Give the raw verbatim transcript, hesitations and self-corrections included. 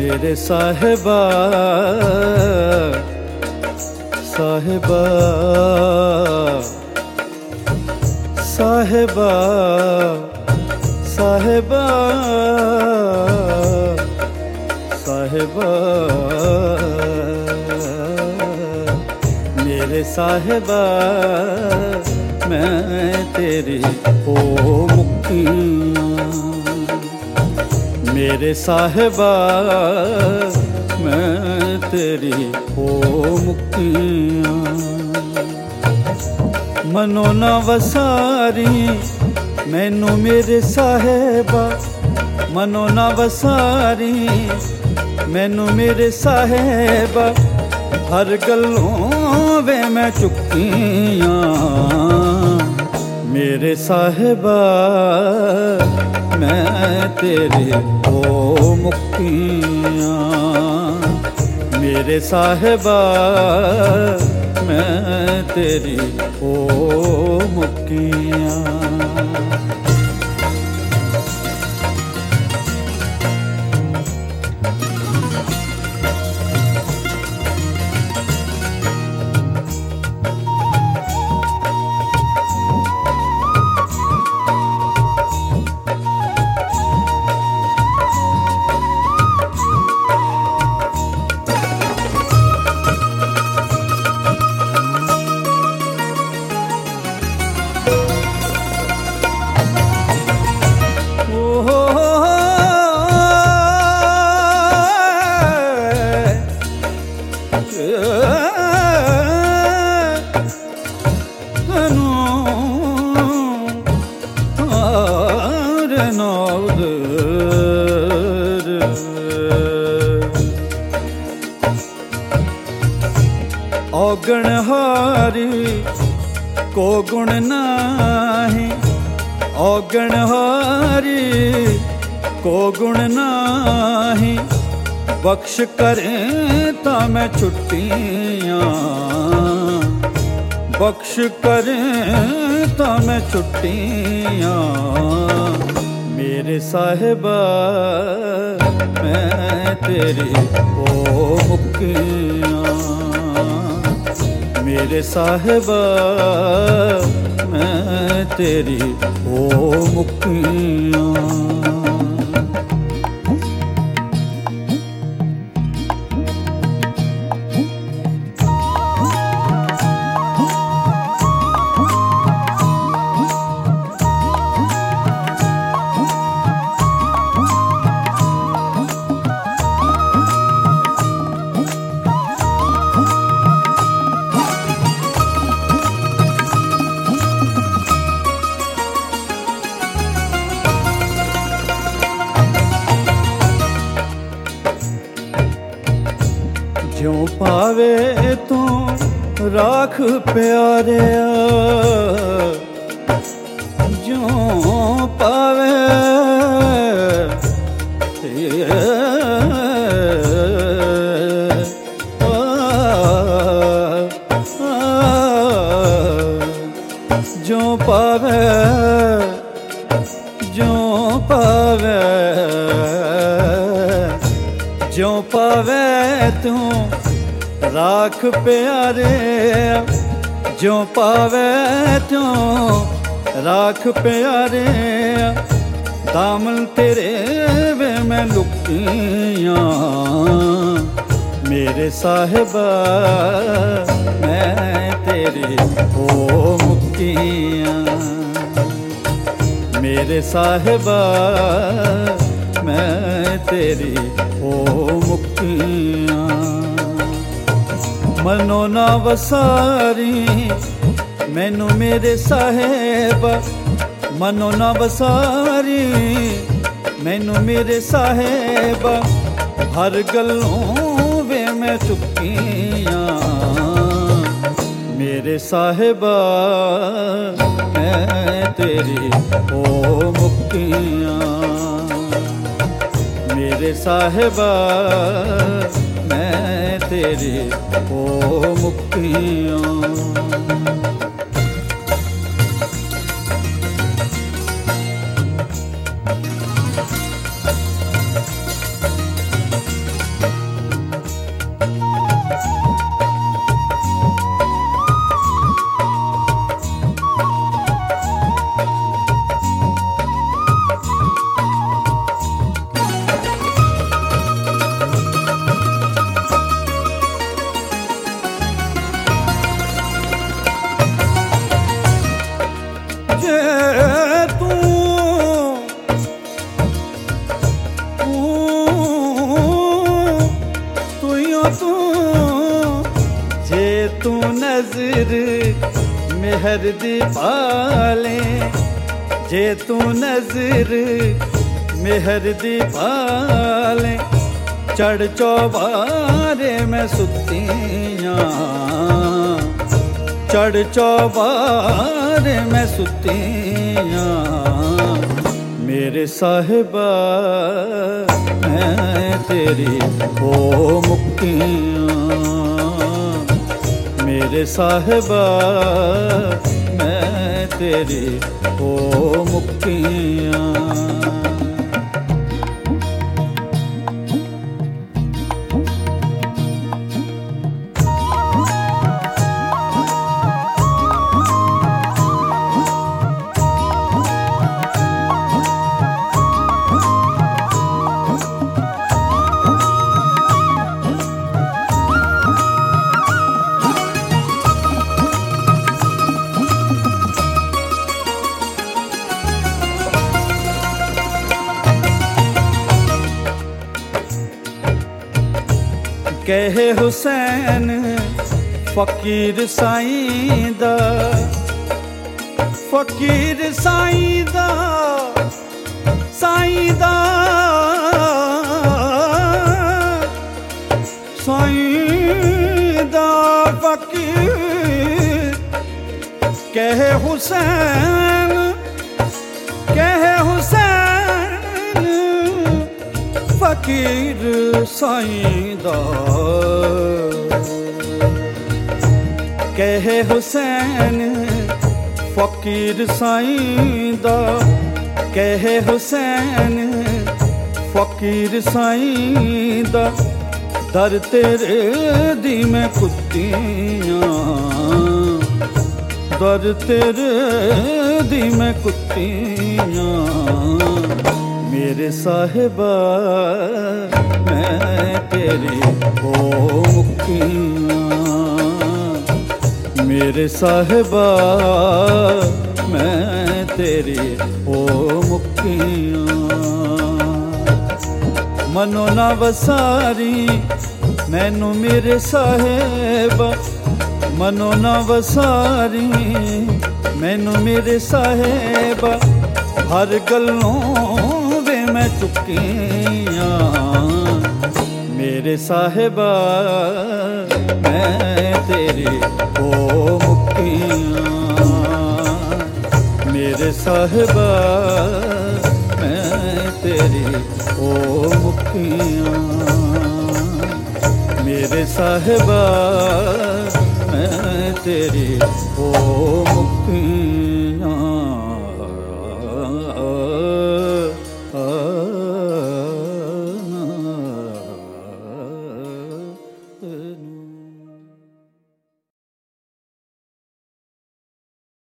मेरे साहिबा साहिबा साहिबा साहिबा साहिबा मेरे साहिबा मैं तेरी ओ मुक्तियाँ मेरे साहिबा मैं तेरी ओ मुक्तियाँ मनो ना वसारी मैनू मेरे साहिबा मनो ना वसारी मैनू मेरे साहिबा हर गलों वे मैं चुकियाँ मेरे साहिबा मैं तेरे ओ मुक्तियाँ मेरे साहिबा मैं तेरी ओ मुक्तियाँ औगण हारी को गुण नाही औगण हारी को गुण नाही बख्श करें ता मैं छुट्टियाँ बख्श करें ता मैं छुट्टियाँ मेरे साहिबा मैं तेरी ओ मुक्तियाँ मेरे साहिबा मैं तेरी ओ मुक्तियाँ ज्यों पावे तू राख प्यारे ज्यों पावे ज्यों पावे ज्यों पावे ज्यों पावे तू राख प्यारे ज्यों पावे तू राख प्यारे दामन तेरे वे मैं लुकियाँ मेरे साहिबा मैं तेरी ओ मुक्तियाँ मेरे साहिबा मैं तेरी ओ मुक्तियाँ मनो ना वसारी मैनू मेरे साहिबा मनो ना वसारी मैनू मेरे साहिबा हर गलों वे मैं चुकियाँ मेरे साहिबा मैं तेरी ओ मुक्तियाँ मेरे साहिबा मैं तेरी ओ मुक्तियाँ नजर मेहर दी पाले, जे तू नजर मेहर दी पाले, चढ़ चौबारे में सुतियां, चढ़ चौबारे में सुतियां, मेरे साहिबा मैं तेरी ओ मुक्तियां, मेरे साहिबा मैं तेरी ओ मुक्तियां। कहे हुसैन फकीर साईं दा, फकीर साईं दा, साईं दा, साईं दा फकीर। कहे हुसैन, कहे हुसैन फकीर साईं दा, कहे हुसैन फकीर साईं दा, कहे हुसैन फकीर साईं दा, दर तेरे दी मैं कुत्तियां, दर तेरे दी मैं कुत्तियां, मेरे साहिबा मैं तेरी ओ मुक्तियां, मेरे साहिबा मैं तेरी ओ मुक्तियां। मनो ना वसारी मैनू मेरे साहिबा, मनो ना वसारी मैनू मेरे साहिबा, हर गलों मैं चुकियां, मेरे साहिबा मैं तेरी ओ मुक्तियां, मेरे साहिबा मैं तेरी ओ मुक्तियां, मेरे साहिबा मैं तेरी ओ मुक्तियां।